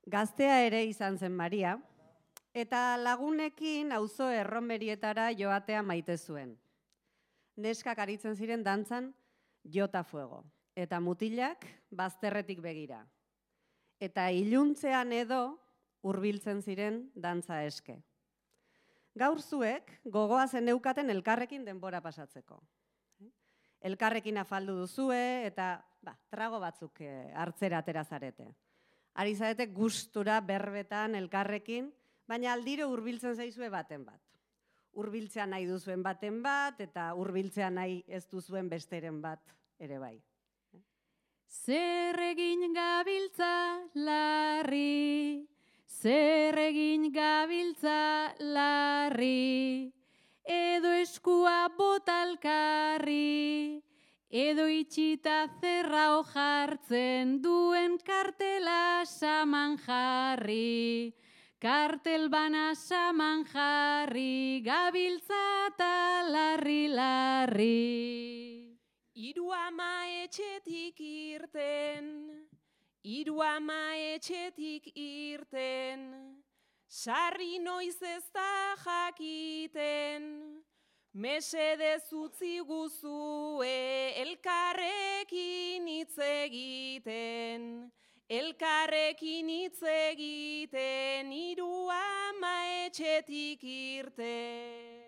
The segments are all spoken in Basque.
Gaztea ere izan zen Maria, eta lagunekin auzo erromerietara joatea maite zuen. Neskak aritzen ziren dantzan jota fuego, eta mutilak bazterretik begira. Eta iluntzean edo hurbiltzen ziren dantza eske. Gaur zuek gogoa zeneukaten elkarrekin denbora pasatzeko. Elkarrekin afaldu duzue eta trago batzuk hartzera atera zarete. Ari zarete gustura berbetan elkarrekin, baina aldiro hurbiltzen zaizue baten bat. Hurbiltzea nahi duzuen baten bat eta hurbiltzea nahi ez duzuen besteren bat ere bai. Zer egin gabiltza larri, zer egin gabiltza larri, edo eskua botalkarri, edo itxita zerrao jartzen duen kartela saman jarri, kartel bana saman jarri, gabiltza eta larri larri. Hiru ama etxetik irten, hiru ama etxetik irten, sarri noiz ez da jakiten, mesedez utzi guzue elkarrekin hitz egiten, elkarrekin hitz egiten, hiru ama etxetik irten.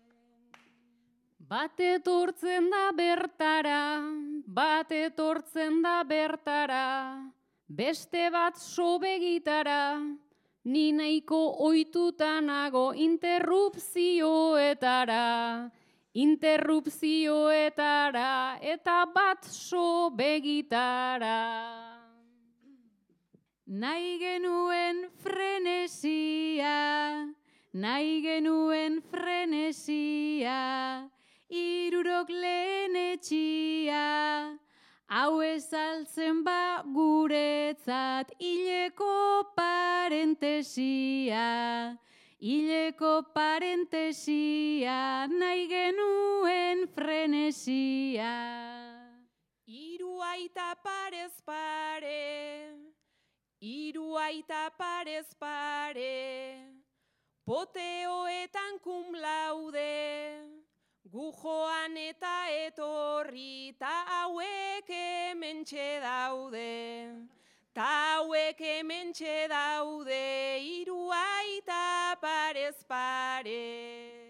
Bat etortzen da bertara, bat etortzen da bertara, beste bat sobegitara, ni nahiko ohituta nago interrupzioetara, eta bat sobegitara. Nahi genuen frenesia, nahi genuen frenesia, hirurok lehen etxia, hau ezaltzen ba guretzat hileko parentesia, hileko parentesia, nahi genuen frenesia. Hiru aita parez pare, hiru aita parez pare, poteoetan cum laude, gu joan eta etorri, ta hauek hementxe daude, ta hauek hementxe daude, hiru aita parez pare.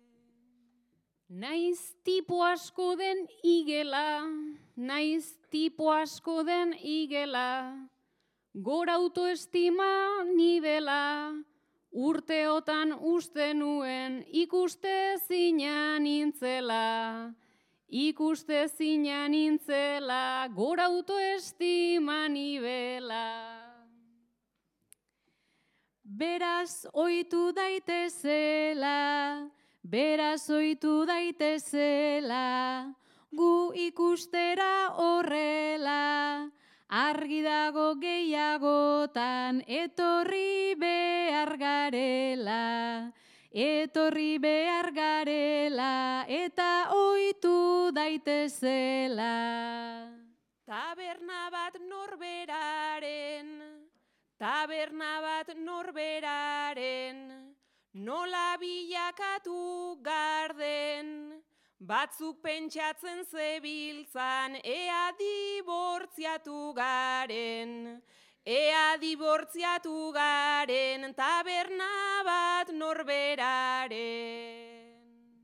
Naiz tipo asko den igela, naiz tipo asko den igela, gora autoestima nibela, urteotan uste nuen ikuste zina nintzela, ikuste zina nintzela, gora autoestima nibela. Beraz ohitu daitezela, beraz ohitu daitezela, gu ikustera horrela, argi dago gehiagotan etorri behar garela, etorri behar garela, eta ohitu daitezela. Taberna bat norberaren, taberna bat norberaren, nola bilakatu garden, batzuk pentsatzen zebiltzan, ea dibortziatu garen, ea dibortziatu garen, taberna bat norberaren.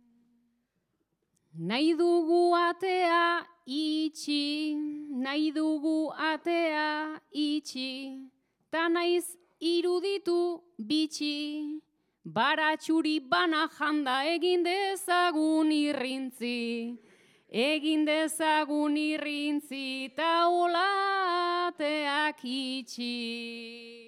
Nahi dugu atea itxi, nahi dugu atea itxi, ta naiz iruditu bitxi, baratxuri bana janda egin dezagun irrintzi, egin dezagun irrintzi, ta hola ateak itxi.